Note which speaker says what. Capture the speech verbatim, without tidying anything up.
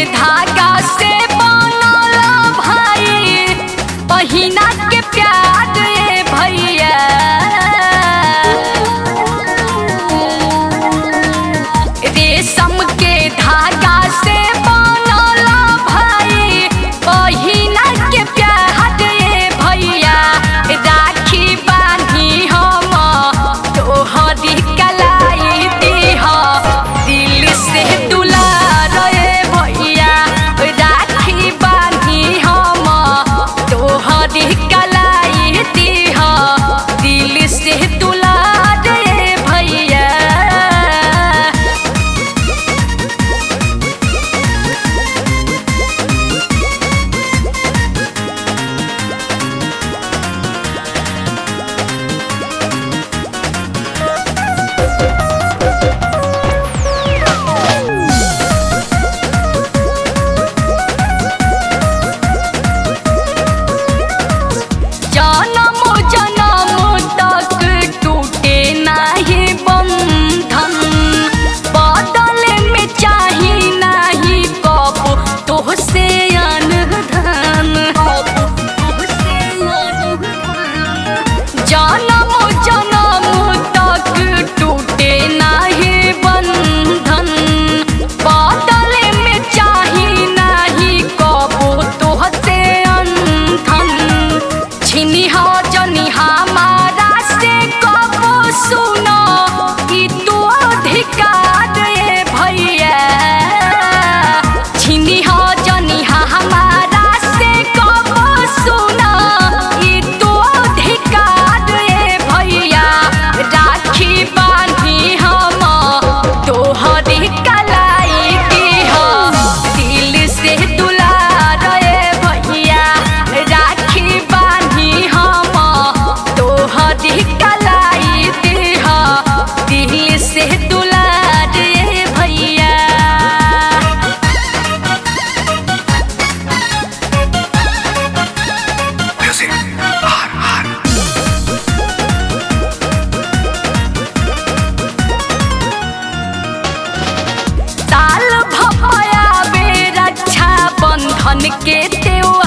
Speaker 1: धागा से बनल भाई बहिना के प्यार रे भैया। रेशम के धागा से बनल भाई बहिना के प्यार रे भैया। राखी बांधी हम तोहरी कलाई दीह दिल से दुलार रे भैया। राखी बांधी हम तोहरी कलाई दीह दिल से दुलार रे भैया। जनम जनम तक टूटे नाही बंधन। बदल में चाही नाही कब तोहसे अनधन। जनम जनम तक टूटे नाही बंधन। बदल में चाही नाही कब तोहसे अनधन। छिनी हो जनी हमारा से कबो सुनो कि तू अधिकार रे भैया। छिनी हो जनी हमारा से कबो सुनो कि तू अधिकार रे भैया। राखी बांधी हम तोहरी कलाई दीह दिल से दुलार रे भैया। राखी बांधी हम तोहरी कलाई दीह दिल से दुलार रे भैया। साल भपया बे रक्षा बंधन के त्योहार।